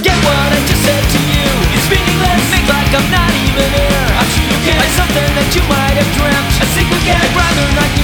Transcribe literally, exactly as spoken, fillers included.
forget what I just said to you. It's meaningless, make like I'm not even here. I'm sure you get like something that you might have dreamt. A secret, I'd rather not